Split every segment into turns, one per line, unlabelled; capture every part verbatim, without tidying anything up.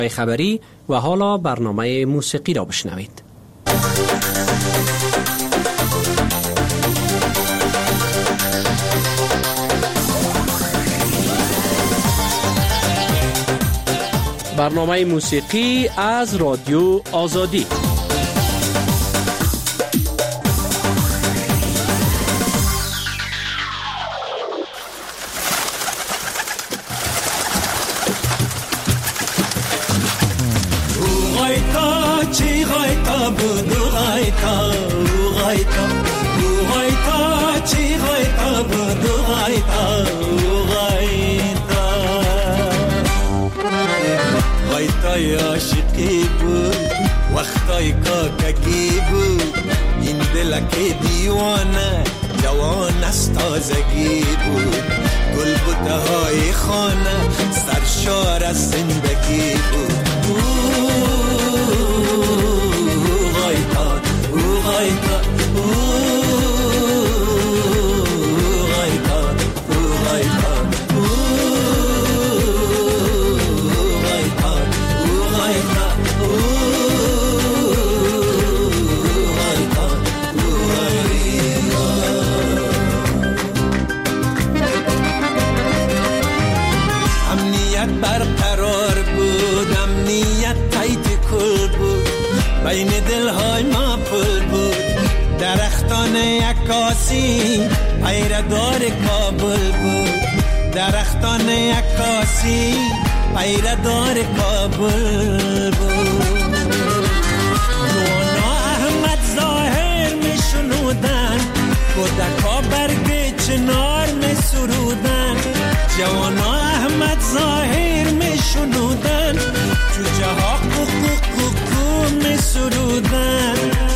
خبری و حالا برنامه موسیقی را بشنوید. برنامه موسیقی از رادیو آزادی.
عاشقی بود وقتای کاکگی بود، این دلک دیوانه جوان از تازگی بود، گل بوته های خانه سرشار از زندگی بود. او غایتا او غایتا بین دلهای ما پل بود، درختان عکاسی پیردار کابل بود، درختان عکاسی پیردار کابل بود. نوانا احمد ظاهر می شنودن، کودکا برگ چنار می سرودن، جوانا احمد ظاهر می شنودن، جوجه ها کوکو می سرودن.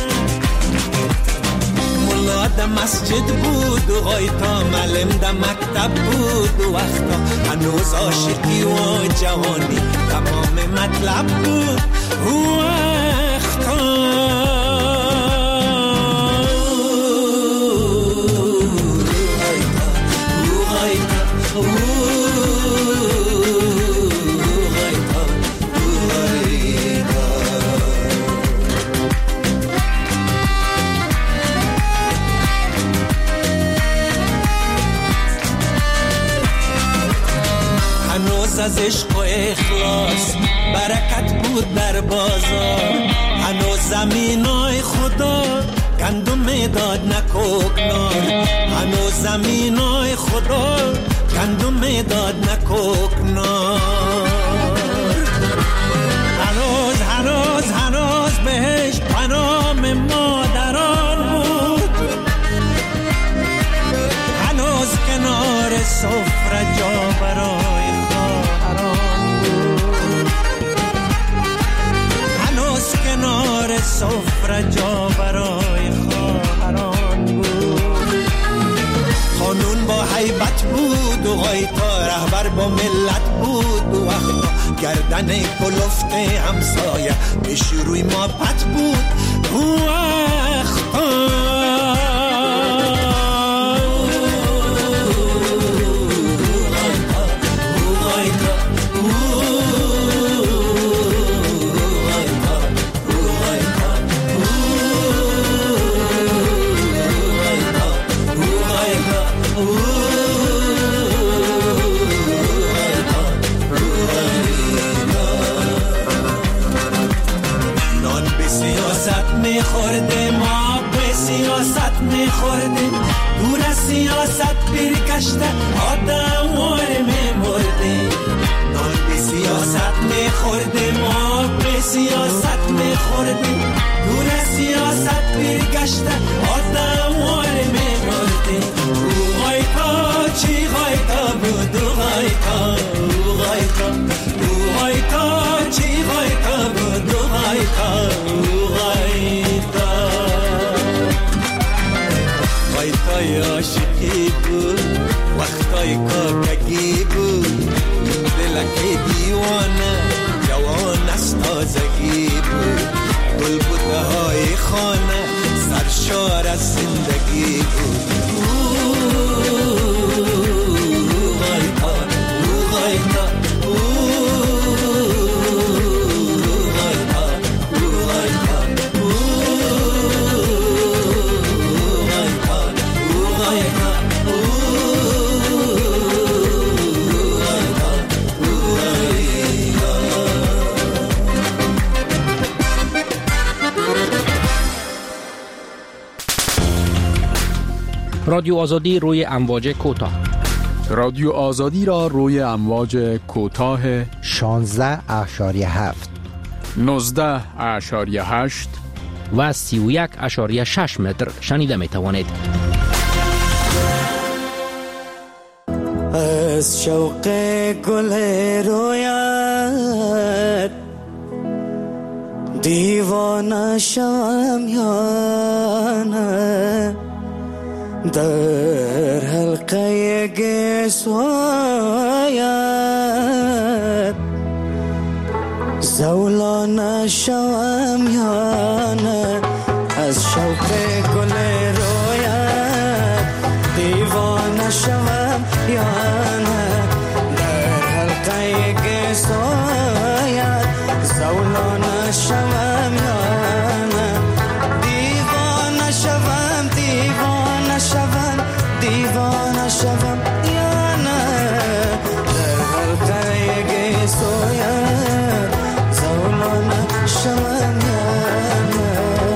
ملا ده مسجد بود و غایتا معلم ده مکتب بود و وقتا هنوز عاشقی و جوانی تمام مطلب بود و وقتا. از عشق و اخلاص برکت بود در بازار، هنوز زمینای خدا گندم میداد نکوکنار، هنوز زمینای خدا گندم میداد نکوکنار. هنوز هنوز هنوز بهش پنام مادران بود، هنوز کنار سفره جا برای کنار سفره جا برای خواهران بود. خانون با حیبت بود و غایتا رهبر با ملت بود و وقتا گردن کلفت همسایه پیش روی ما پت بود و وقتا. میخورده ما به سیاست میخورده، دور از سیاست برگشته آدم واره میمرده. نان به سیاست میخورده ما به سیاست میخورده، دور از سیاست برگشته آدم واره میمرده. او غایتا چی غایتا بود او غایتا او غایتا او غایتا چی غایتا بود او غایتا او غایتا. غایتای عاشقی بود وقتای کاکگی بود، دلک دیوانه جوان از تازگی بود، گل بوته های خانه سرشار از زندگی بود. او غایتا او غایتا او
رادیو آزادی روی امواج کوتاه.
رادیو آزادی را روی امواج کوتاه
شانزده اشاری هفت،
نوزده اشاری هشت
و سی و یک اشاری شش متر شنیده می توانید.
از شوق گل رویت دیوانه شوم یا نه، در حلقه گسوایت زولانه شوم یا نه. از شوق گل رویت دیوانه شوم یا نه، در حلقه گسوایت زولانه شوم یا نه. دیوانه شوم دیوانه شوم دیوانه شوم یا نه، در حلقه گسویت زولانه شوم یا نه.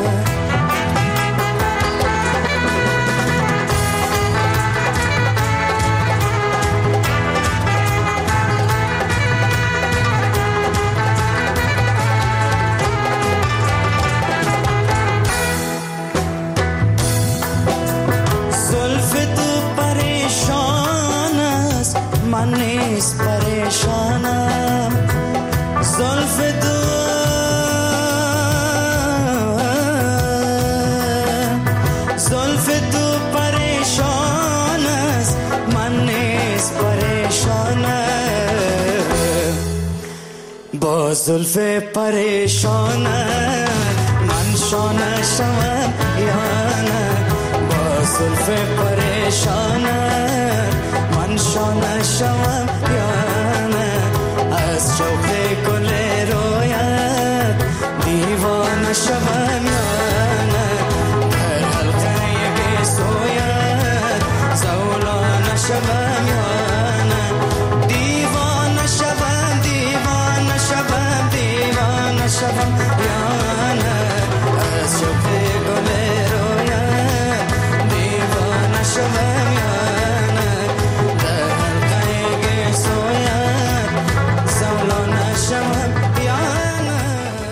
من نیست پریشانم، زلف تو زلف تو پریشان است، من نیست پریشانم. با زلف پریشانم من شانه شوم یا نه، با زلف پریشانم من شانه شوم یا نه. از شوق گل رویت دیوانه شوم یا نه، در حلقه گسویت زولانه شوم یا نه. دیوانه شوم دیوانه شوم دیوانه شوم یا نه، از شوق گل رویت دیوانه شوم یا نه، در حلقه گسویت زولانه شوم یا نه.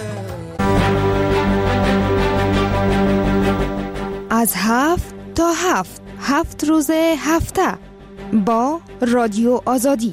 از هفت تا هفت هفت روز هفته با رادیو آزادی.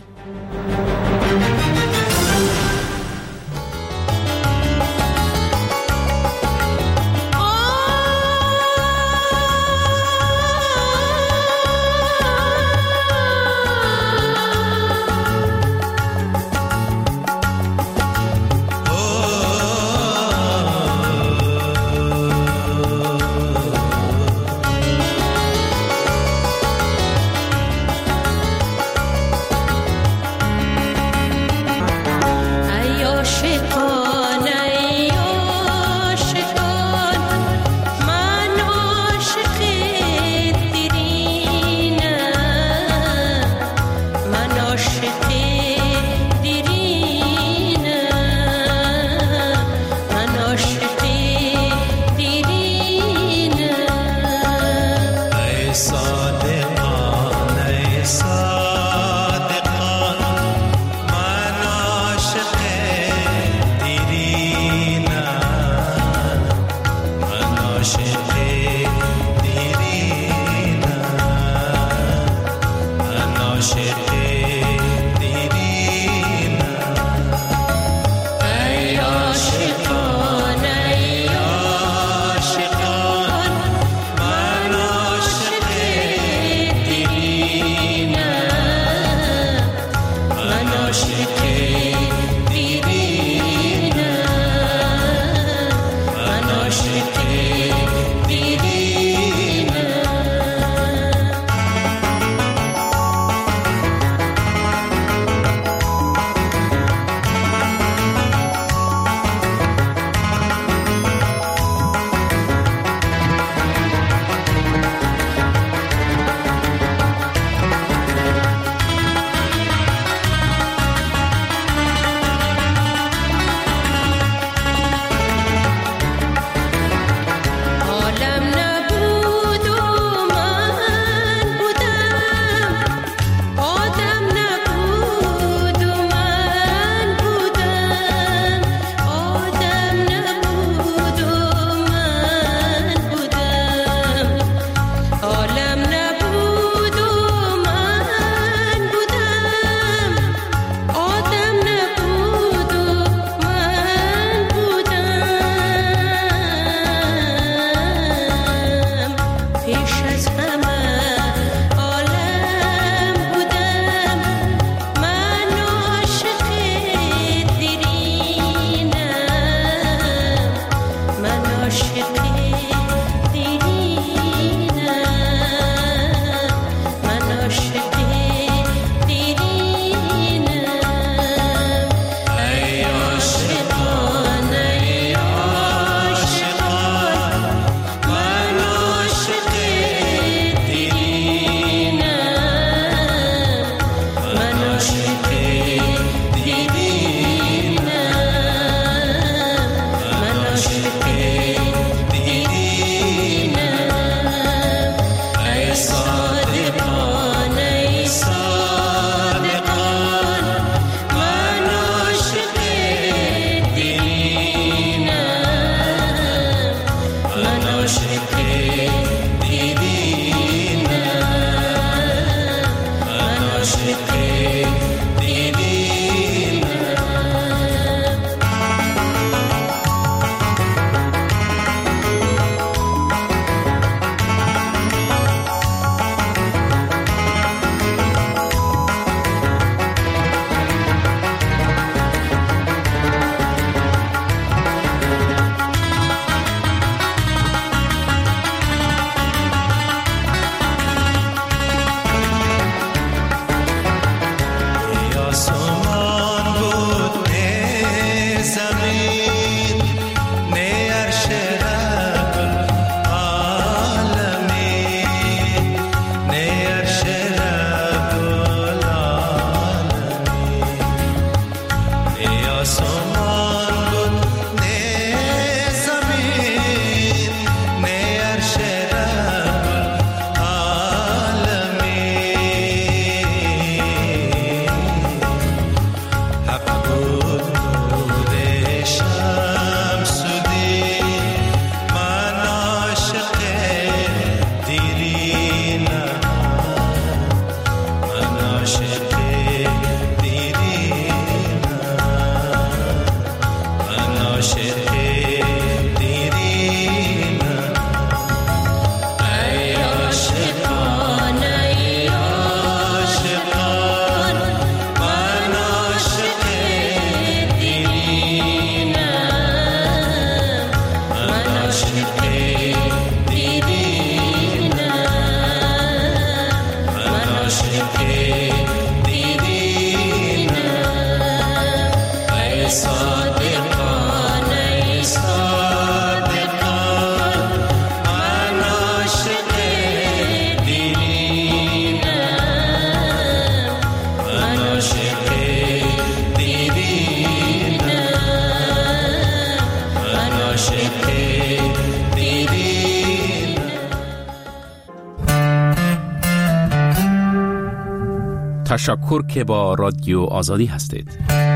عاشق دیدی.
تشکر که با رادیو آزادی هستید.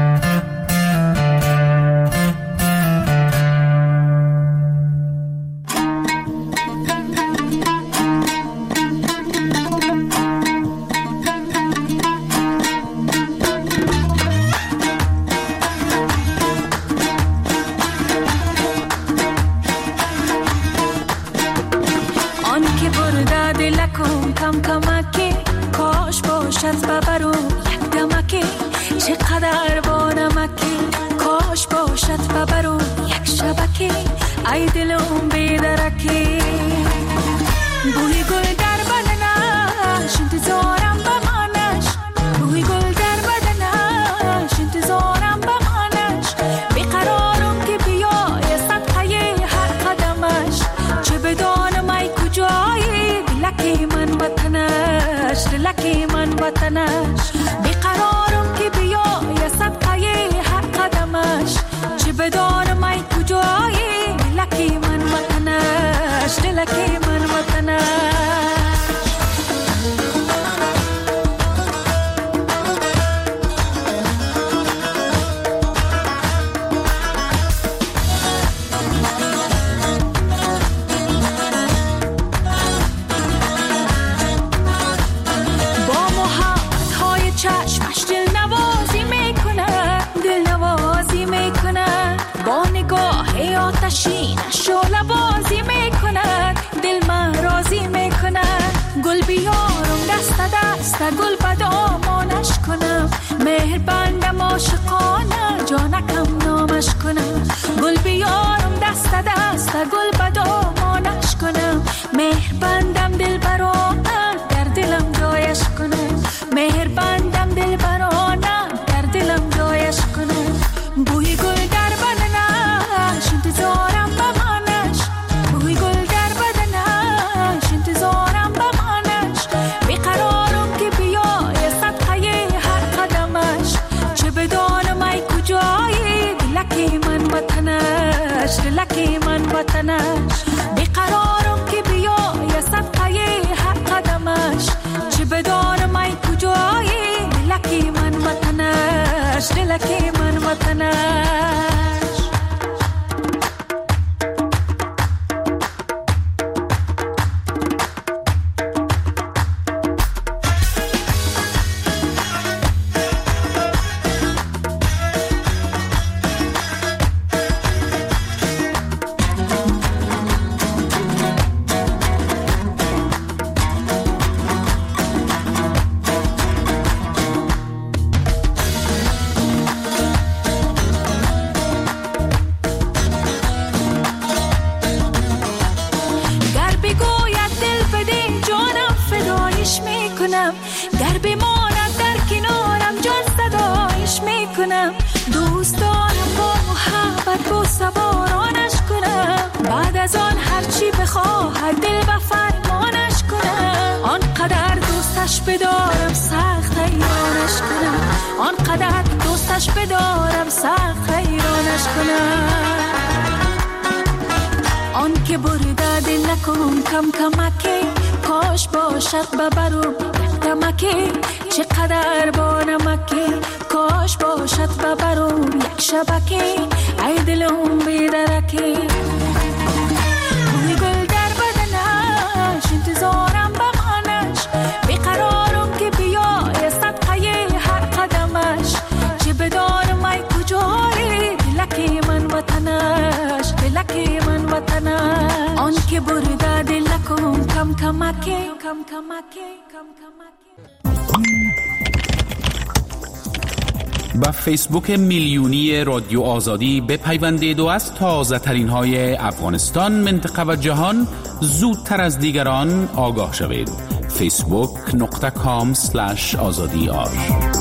با فیسبوک میلیونی رادیو آزادی بپیوندید و از تازه ترین های افغانستان، منطقه و جهان زودتر از دیگران آگاه شوید. فیسبوک نقطه کام سلش آزادی آر.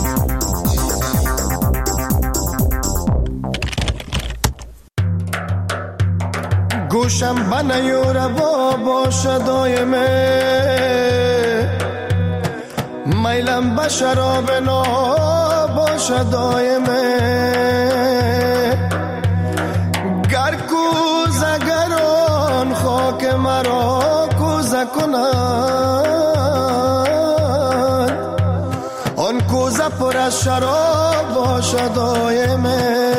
گوشم بنیوره با باشه دایمه، میلم به شراب نا باشه دایمه، گر کوزه تازه کنند، آن کوزه پر از شراب باشد دائمه.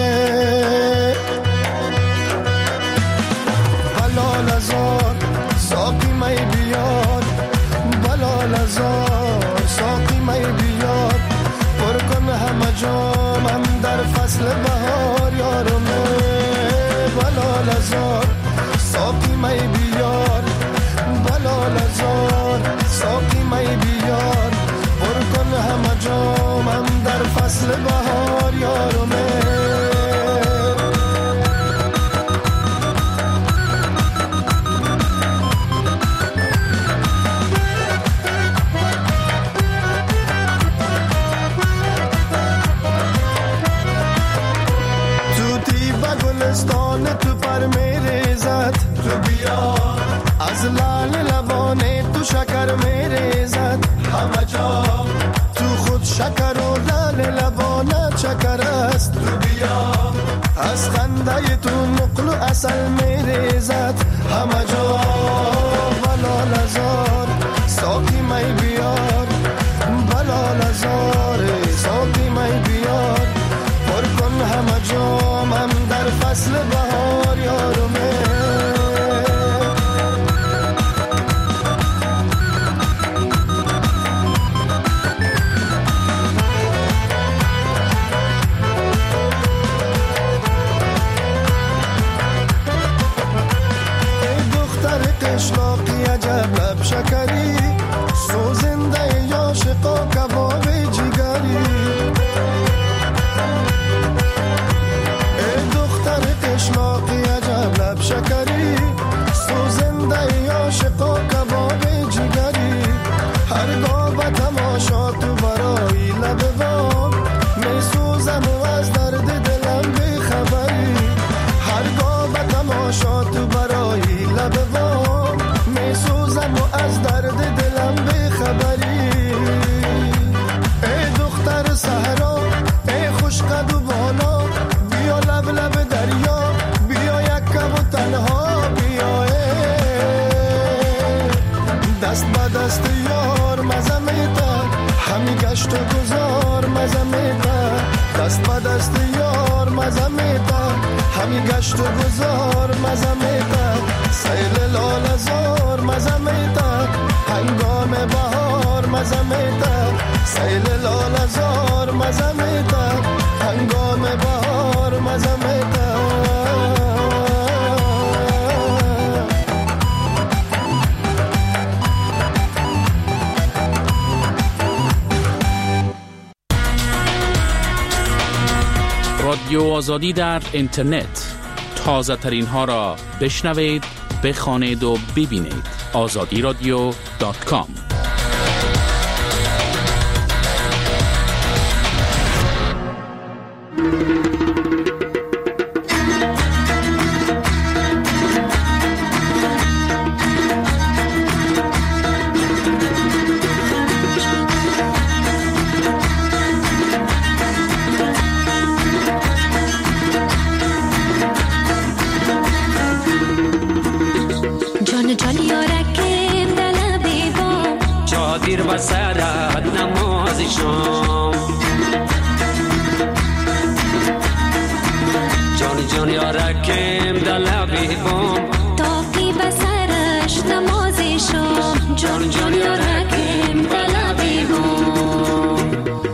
بلال هزار ساقی می بیار، بلال هزار ساقی می بیار، پر کن همه جامم در فصل بهار یارمه. بلال هزار ساقی می بیار، بلال هزار ساقی می بیار، پر کن همه جامم در فصل بهار یارمه. گلستان تو پر میریزد، تو بیا از لال لبانه تو شکر میریزد، همه جا تو خود شکر و لال لبانه چکر است. تو بیا از خنده تو نقل و اصل میریزد، همه جا. بلال هزار ساقی می بیار، بلال هزار ساقی می بیار، پر کن همه جامم در فصل بهار یارمه. ای دختر قشلاقی عجب لب شکری، سوزنده عاشقا کباب جگری. قشلاقی عجب لب شکری، سوزنده عاشقا کباب جگری. هرگاه به تماشا تو برای لب وام، می سوزم و از درد دلم بی خبری. هرگاه به تماشا تو برای لب وام، می سوزم و از درد دلم بی خبری. ای دختر صحرا ای خوش قد و بالا، بیا لب لب دریا، بیا یک کم و تنها بیا. دست با دست یار مزه میتا، همی گشت و گذار مزه میتا. دست با دست یار مزه میتا، همی گشت و گذار مزه میتا. سیل لال هزار مزه میتا، هنگام بهار مزه میتا. سیل لال هزار مزه میتا، هنگام بهار مزه میتا.
رادیو آزادی در اینترنت، تازه ترین ها را بشنوید، بخوانید و ببینید. آزادی رادیو دات کام.
دیر و سرد نماز شام، جان جان یارکم دلبی بام،
تاقی بسرش نماز شام، جان جان یارکم دلبی بام.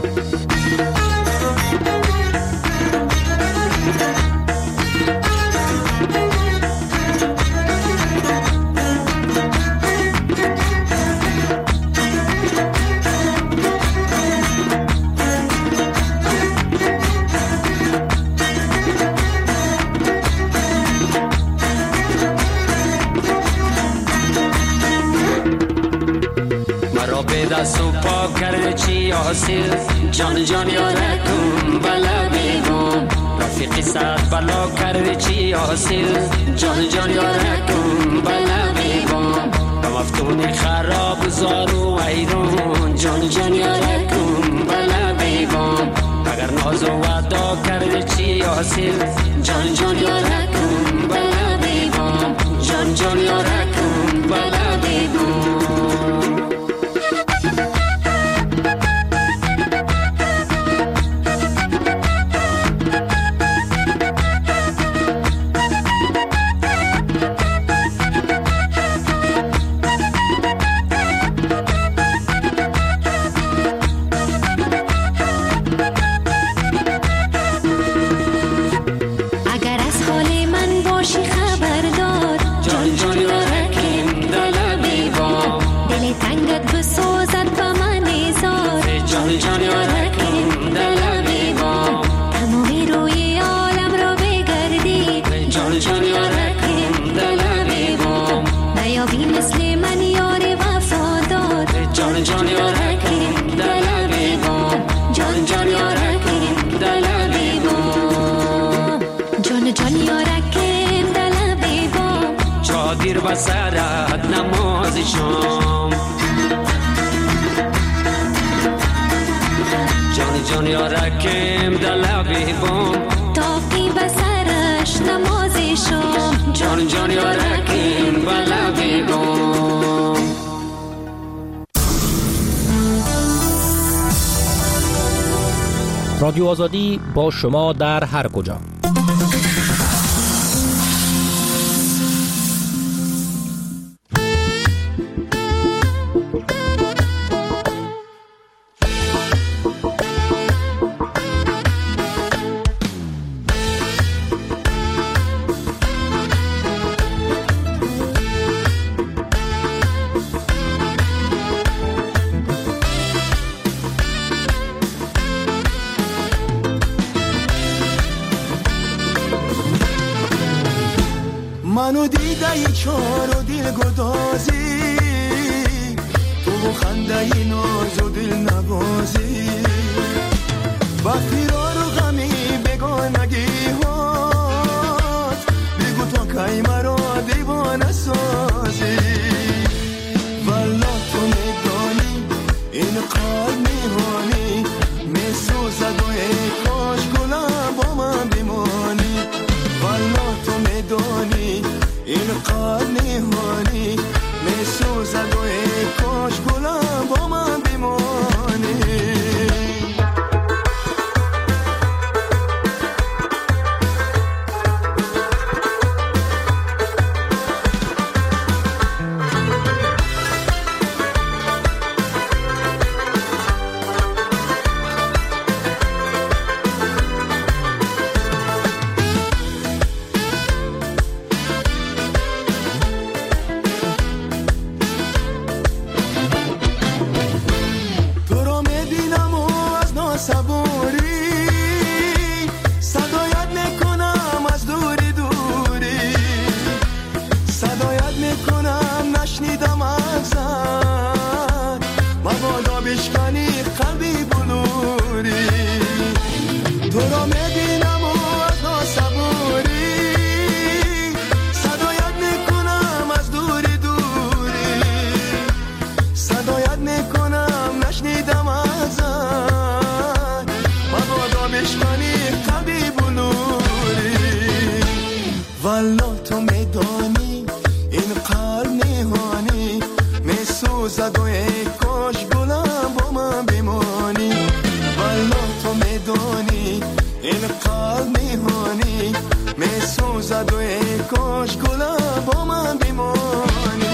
دستو پاک کرده چی حاصل، جان جان یارکم بلا بیگم. رفیقی صد بلا کرده چی حاصل، جان جان یارکم بلا بیگم. به مفتونی خراب زارو ایران، جان جان یارکم بلا بیگم. اگر ناز و وعدا کرده چی حاصل، جان جان یارکم بلا بیگم. جان جان یارکم بلا بیگم.
یارکم دل بیبام
چادر بسرت نماز شام جان جان یارکم دل بیبام
تاقی بسرش نماز شام
جان جان یارکم دل بیبام.
رادیو آزادی با شما در هر کجا.
منو دیده ای چار و دل گدازی تو خنده ای ناز و دل نبازی با فرار و غمی بگانگی هات بگو تو کی مرا دیوانه سازی والا تو میدانی این قلب میهانی میسوزد و ای کاش گلم با من بمانی والا تو میدانی این قلب نهانی میسوزد و ای کاش گلم با من بمانی والا تو میدانی این قلب نهانی میسوزد و ای کاش گلم با من بمانی والا تو میدانی این قلب نهانی میسوزد و ای کاش گلم با من بمانی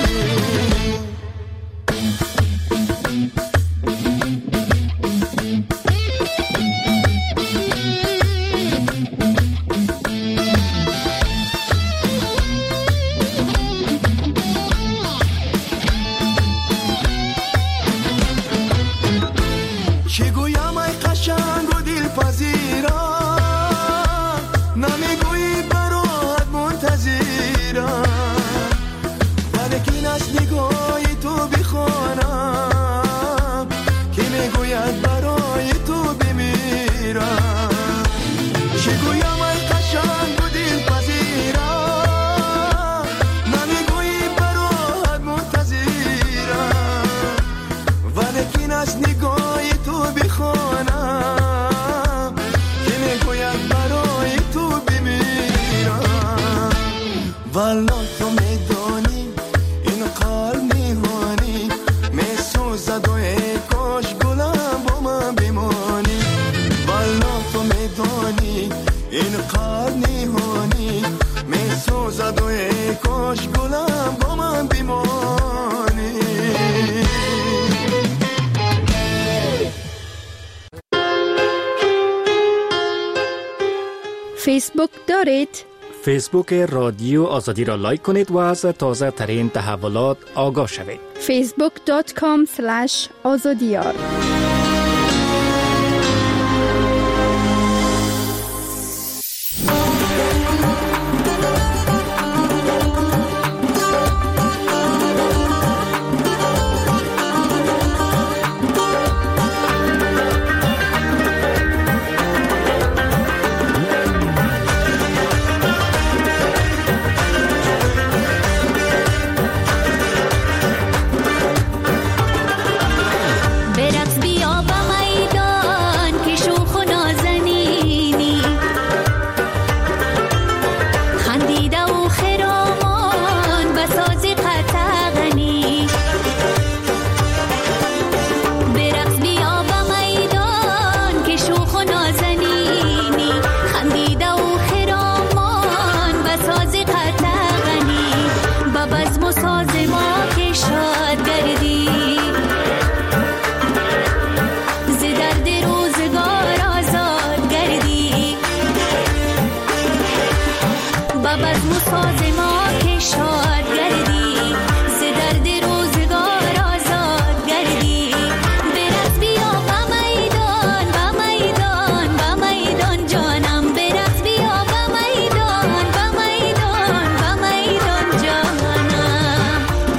والا تو میدانی این قلب نهانی میسوزد و ای کاش گلم با من بمانی والا تو میدانی این قلب نهانی میسوزد و ای کاش گلم با من بمانی.
فیسبوک دارید؟
فیسبوک رادیو آزادی را لایک کنید و از تازه ترین تحولات آگاه شوید.
فیسبوک دات کام اسلش آزادیار.
با بزم و ساز ما که شاد گردی ز درد روزگار آزاد گردی برقص بیا با میدان با میدان با میدان جانم برقص بیا با میدان با میدان با میدان جانم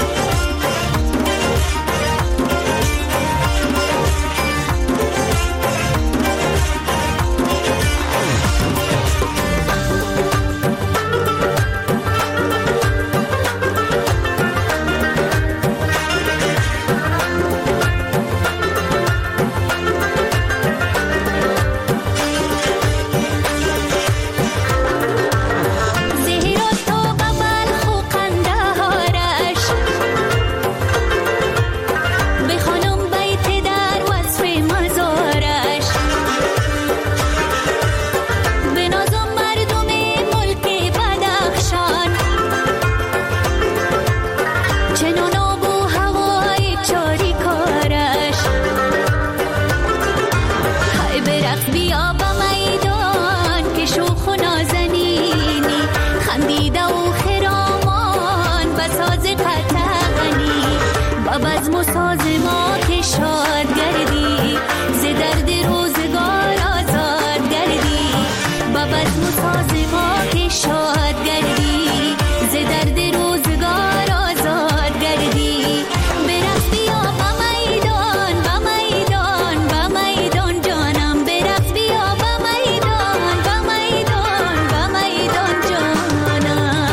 بزم و ساز ما که شاد گردی ز درد روزگار آزاد گردی با بزم و ساز ما که شاد گردی ز درد روزگار آزاد گردی برقص بیا با میدان با میدان با میدان جانم برقص بیا با میدان با میدان با میدان جانم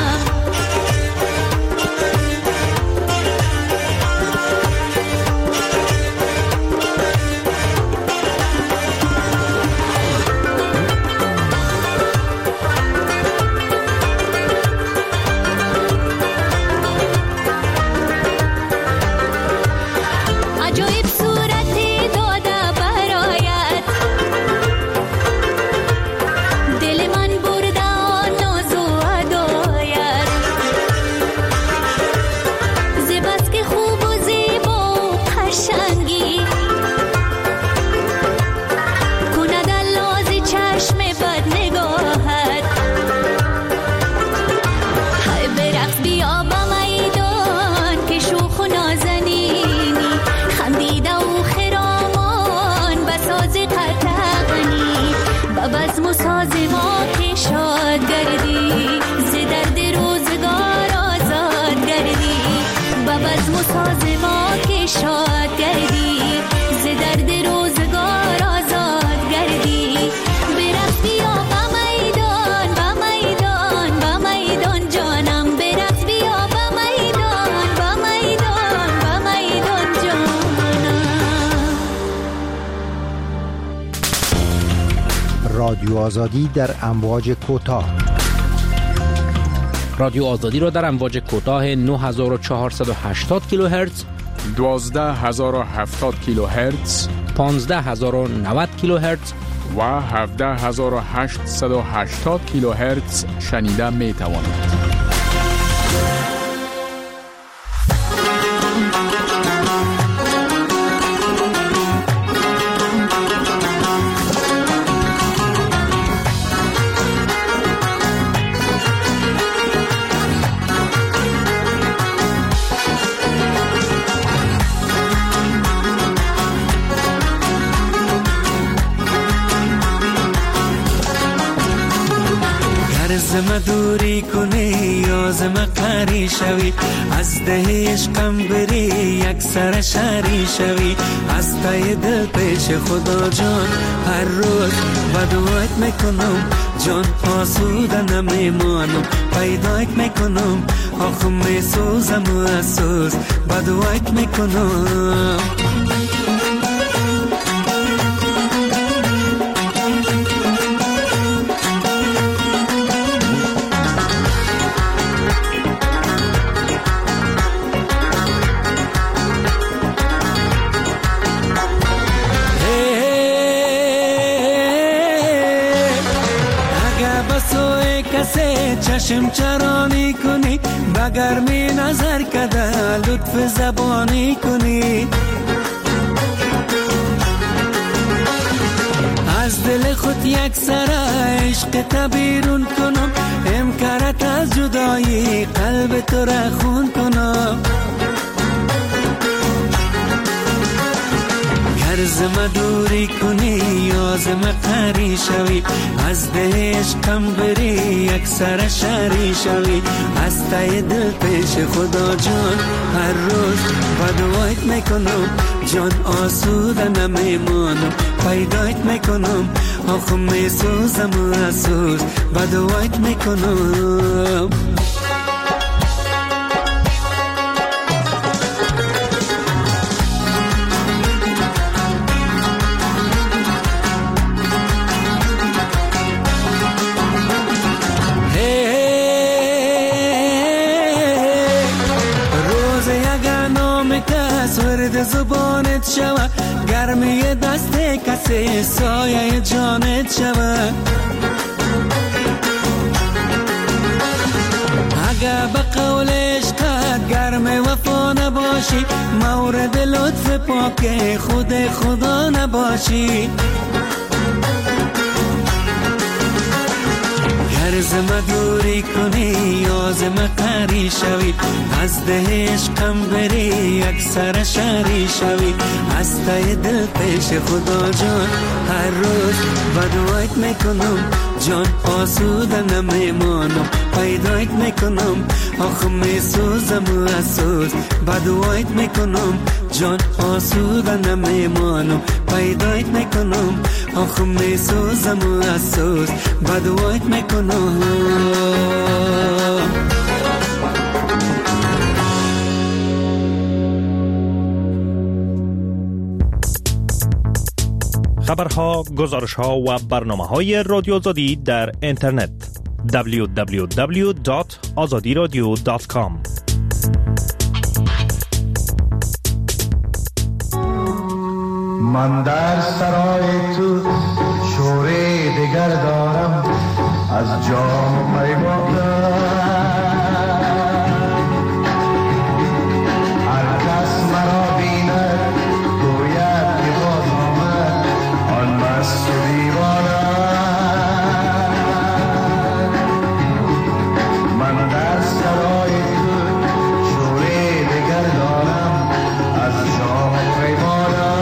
عجایب صورتی داده برایت دل من برده آن ناز و هدایت ز بس که خوب و زیبا و قشنگی کند الاز چشم بد نگاهت های برقص بیا با میدان که شوخ و نازنینی خندیده و خرامان بساز قطغنی با بزم و ساز ما که شاد گردی ز درد روزگار آزاد گردی با بزم و ساز ما که شاد گردی ز درد روزگار آزاد گردی برقص بیا با میدان با میدان با میدان جانم برقص بیا با میدان با میدان با میدان جانم
رادیو آزادی در امواج کوتاه.
رادیو آزادی را در امواج کوتاه نه هزار و چهارصد و هشتاد کیلوهرتز،
دوازده هزار و هفتاد کیلوهرتز،
پانزده هزار و نود کیلوهرتز
و هفده هزار و هشتصد و هشتاد کیلوهرتز شنیده می توانید.
زم دوری کنی یا زم قری شوی از ده عشقم بری یک سر شری شوی از تای دل پیش خدا جان هر روز بدوایت میکنم جان آسوده نمیمانم پیدایت میکنم آخ میسوزم و اسوز بدوایت میکنم چشم چرانی کنی بگر می نظر کده لطف زبانی کنی از دل خود یک سر عشق تا بیرون کنم ام کرت از جدایی قلب تو را خون کنم زما دوری کنی یا زما قری شوی از دهش کم بری یک سر شری شوی از تای دل پیش خدا جان هر روز بدوایت میکنم جان آسوده نمیمانم پیدایت میکنم آخو میسوزم و اسوز بدوایت میکنم زبانت شوه گرمی دست کسی سایه جانت شوه اگه به قول عشقت گرم وفا نباشی مورد لطف پاک خود خدا نباشی گر زما دوری کنی یا زما قری شوی از دهش کم بری یک سر شری شوی از تای دل پیش خدا جان هر روز بدوایت میکنم جان آسوده نمیمانم پیدایت میکنم آخ میسوزم و اسوز بدوایت میکنم جان آسوده نمیمانم پیدایت میکنم آخ میسوزم و اسوز بدوایت میکنم
خبرها، گزارشها و برنامه‌های رادیو آزادی در اینترنت دبلیو دبلیو دبلیو دات آزادی رادیو دات کام.
من در سرای تو شوری دیگر دارم از جام پیمانم هر کس مرا بیند گوید که باز آمد آن مست و دیوانم من در سرای تو شوری دیگر دارم از جام پیمانم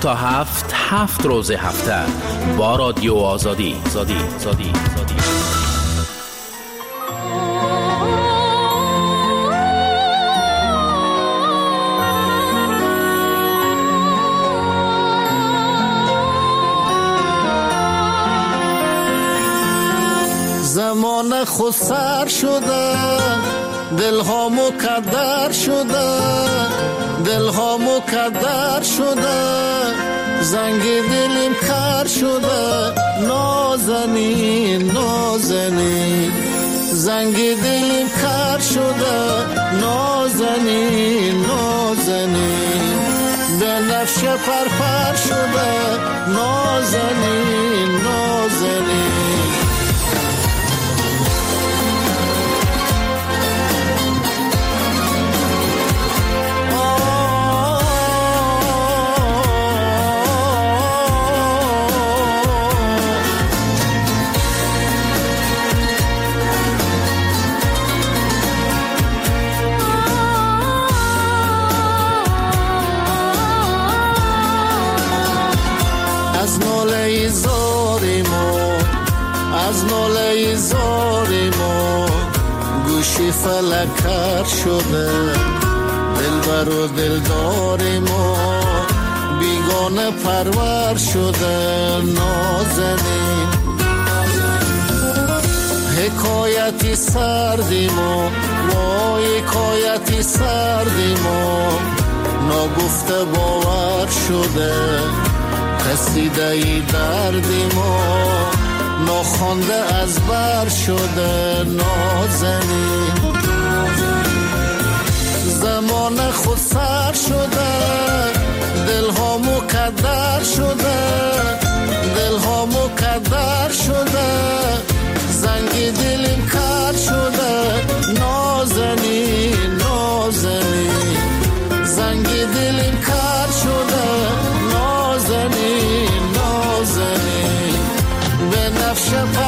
تا هفت هفت روز هفته با رادیو آزادی. آزادی آزادی آزادی.
زمان خود سر شده، دل ها مکدر شده، دل ها مکدر شده، زنگ دلیم کر شده، نازنین نازنین، زنگ دلیم کر شده، نازنین نازنین، به نفش پرپر شده، نازنین نازنین. از ناله زاریمو، از ناله زاریمو، گوشی فلک کر شده، دل بر و دلداریمو، بیگانه پرور شده، نازنین. حکایتی سردیمو، وای حکایتی سردیمو، نگفته باور شده، رسیده ای دردی ما، ناخوانده از بر شده، نازنین. زمان خود سر شده، دل ها مکدر شده، دل ها مکدر شده، زنگ دلیم کر شده، نازنین نازنین، زنگ دلیم کر شده، نازنین نازنین، به نفش